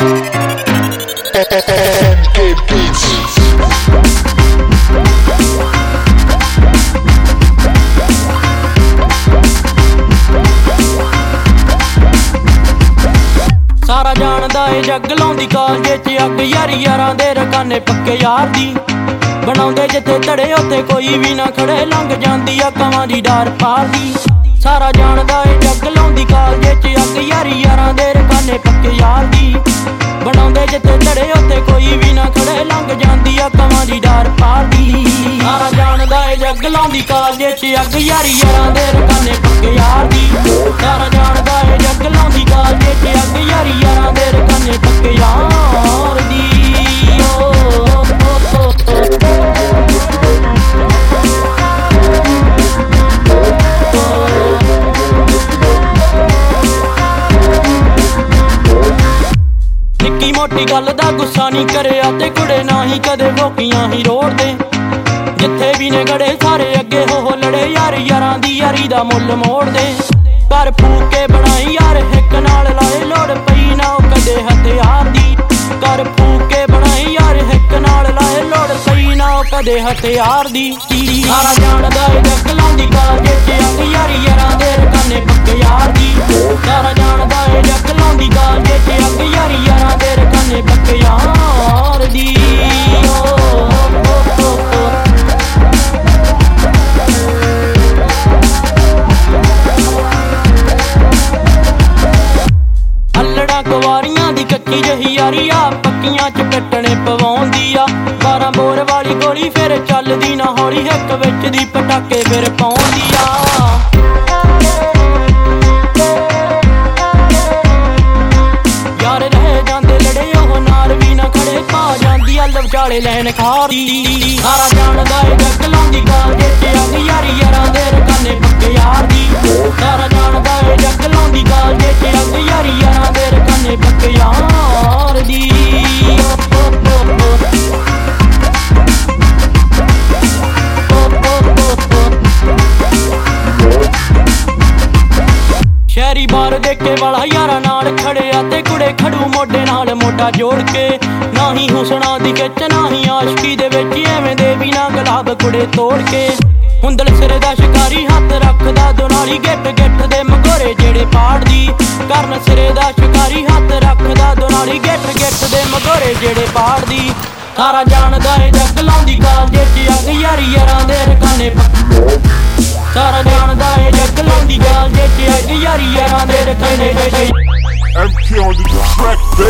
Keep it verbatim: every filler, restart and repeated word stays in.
ਸਾਰਾ ਜਾਣਦਾ ਏ ਜੱਗ ਲਾਉਂਦੀ ਕਾਲਜੇ ਚ ਅੱਗ, ਯਾਰੀ ਯਾਰਾਂ ਦੇ ਰਕਾਨੇ ਪੱਕੇ ਯਾਰ ਦੀ ਬਣਾਉਂਦੇ ਜਿੱਥੇ ਧੜੇ ਉੱਥੇ ਕੋਈ ਵੀ ਨਾ ਖੜੇ, ਲੰਘ ਜਾਂਦੀ ਆ ਕਵਾਂ ਦੀ ਡਾਰ ਪਾਰ ਦੀ। ਸਾਰਾ ਜਾਣਦਾ ਏ ਜੱਗ ਲਾਉਂਦੀ ਕਾਲਜੇ ਚ ਅੱਗ, ਯਾਰੀ ਯਾਰਾਂ ਦੇ ਰਕਾਨੇ ਪੱਕੇ ਯਾਰ ਦੀ ਬਣਾਉਂਦੇ ਜਿੱਥੇ ਧੜੇ ਉੱਥੇ ਕੋਈ ਵੀ ਨਾ ਖੜੇ, ਲੰਘ ਜਾਂਦੀ ਆ ਕਵਾਂ ਦੀ ਡਾਰ ਪਾਰ ਦੀ। ਸਾਰਾ ਜਾਣਦਾ ਏ ਜੱਗ ਲਾਉਂਦੀ ਕਾਲਜੇ ਚ ਅੱਗ, ਯਾਰੀ ਯਾਰਾਂ ਦੇ ਰਕਾਨੇ ਪੱਕੇ ਯਾਰ ਦੀ। ਸਾਰਾ ਜਾਣਦਾ ਏ ਜੱਗ ਲਾਉਂਦੀ ਕਾਲਜੇ ਚ ਅੱਗ, ਯਾਰੀ ਯਾਰਾਂ ਦੇ ਰਕਾਨੇ ਪੱਕੇ ਯਾਰ ਦੀ। ਨਿੱਕੀ ਮੋਟੀ ਗੱਲ ਦਾ ਗੁੱਸਾ ਨਹੀਂ ਕਰਿਆ ਤੇ ਕੁੜੇ ਨਾ ਹੀ ਕਦੇ ਰੋਕੀਆਂ ਹੀ ਰੋੜ ਦੇ, ਜਿੱਥੇ ਵੀ ਨੇ ਗੜੇ ਸਾਰੇ ਅੱਗੇ ਹੋ ਹੋ ਲੜੇ, ਯਾਰ ਯਾਰਾਂ ਦੀ ਯਾਰੀ ਦਾ ਮੁੱਲ ਮੋੜ ਦੇ। ਘਰ ਫੂਕ ਕੇ ਬਣਾਈ ਯਾਰ ਹਿੱਕ ਨਾਲ ਲਾਏ, ਲੋੜ ਪਈ ਨਾ ਉਹ ਕਦੇ ਹਥਿਆਰ ਦੀ। ਘਰ ਫੂਕ ਕੇ ਬਣਾਈ ਯਾਰ ਹਿੱਕ ਨਾਲ ਲਾਏ, ਲੋੜ ਪਈ ਨਾ ਉਹ ਕਦੇ ਹਥਿਆਰ ਦੀ। ਸਾਰਾ ਜਾਣਦਾ ਏ ਜੱਗ ਲਾਉਂਦੀ ਕਾਲਜੇ ਚ ਅੱਗ, ਯਾਰੀ ਯਾਰਾਂ ਦੇ ਰਕਾਨੇ ਪੱਕੇ ਯਾਰ ਦੀ। ਸਾਰਾ ਜਾਣਦਾ ਏ ਜੱਗ ਲਾਉਂਦੀ ਕਾਲਜੇ ਚ ਅੱਗ, ਯਾਰੀ ਯਾਰਾਂ ਦੇ ਰਕਾਨੇ ਪੱਕੇ ਯਾਰ ਦੀ। ਅੱਲੜਾਂ ਕੁਵਾਰੀਆਂ ਦੀ ਕੱਚੀ ਜਹੀ ਯਾਰੀ ਆ, ਪੱਕੀਆਂ ਚ ਕੱਟਣੇ ਪਵਾਉਂਦੀ ਆ। ਬਾਰਾਂ ਬੋਰ ਵਾਲੀ ਗੋਲੀ ਫਿਰ ਚੱਲਦੀ ਨਾ ਹੌਲੀ, ਹਿੱਕ ਵਿੱਚ ਦੀ ਪਟਾਕੇ ਫਿਰ ਪਾਉਂਦੀ ਆ। ਯਾਰ ਰਹਿ ਜਾਂਦੇ ਲੜੇ ਉਹ ਨਾਲ ਵੀ ਨਾ ਖੜੇ, ਪਾ ਜਾਂਦੀ ਆ ਲਵਚਾਲੇ ਲੈਣ ਖਾਰੀ। ਸਾਰਾ ਜਾਣਦਾ ਏ ਜੱਗ ਲਾਉਂਦੀ ਕਾਲਜੇ ਚ ਅੱਗ, ਯਾਰੀ ਯਾਰਾਂ ਦੇ ਰਕਾਨੇ ਪੱਕੇ ਯਾਰ ਦੀ। ਸਾਰਾ ਜਾਣਦਾ ਏ ਜੱਗ ਲਾਉਂਦੀ ਕਾਲਜੇ ਚ ਅੱਗ, ਯਾਰੀ ਯਾਰਾਂ ਦੇ ਰਕਾਨੇ ਪੱਕੇ ਯਾਰ ਦੀ। ਸ਼ਹਿਰੀ ਬਾਰ ਦੇਖੇ ਵਾਲਾ ਯਾਰਾਂ ਨਾਲ ਖੜਿਆ ਤੇ ਕੁੜੇ ਖੜੂ ਮੋਢੇ ਨਾਲ ਮੋਢਾ ਜੋੜ ਕੇ, ਨਾ ਹੀ ਹੁਸਨਾ ਦੀ ਖਿੱਚ ਨਾ ਹੀ ਆਸ਼ਕੀ ਦੇ ਵਿੱਚ, ਐਵੇਂ ਦੇ ਵੀ ਨਾ ਗੁਲਾਬ ਕੁੜੇ ਤੋੜ ਕੇ। ਹੁੰਦਲ ਸਿਰੇ ਦਾ ਸ਼ਿਕਾਰੀ ਹੱਥ ਰੱਖਦਾ ਦੋਨਾਲੀ, ਗਿੱਟ ਗਿੱਟ ਦੇ ਮਗੋਰੇ ਜਿਹੜੇ ਪਾੜਦੀ। ਕਰਨ ਸਿਰੇ ਦਾ ਸ਼ਿਕਾਰੀ ਹੱਥ ਰੱਖਦਾ ਦੋਨਾਲੀ, ਗਿੱਟ ਗਿੱਟ ਦੇ ਮਗੋਰੇ ਜਿਹੜੇ ਪਾੜਦੀ। ਸਾਰਾ ਜਾਣਦਾ ਏ ਜੱਗ ਲਾਉਂਦੀ ਕਾਲਜੇ ਚ ਅੱਗ, ਯਾਰੀ ਯਾਰਾਂ ਦੇ ਰਕਾਨੇ ਪੱਕੇ। ਸਾਰਾ ਜਾਣਦਾ ਏ ਜੱਗ ਲਾਉਂਦੀ ਕਾਲਜੇ ਚ ਅੱਗ, ਯਾਰੀ ਯਾਰਾਂ ਦੇ ਰਕਾਨੇ ਪੱਕੇ। M K on the track,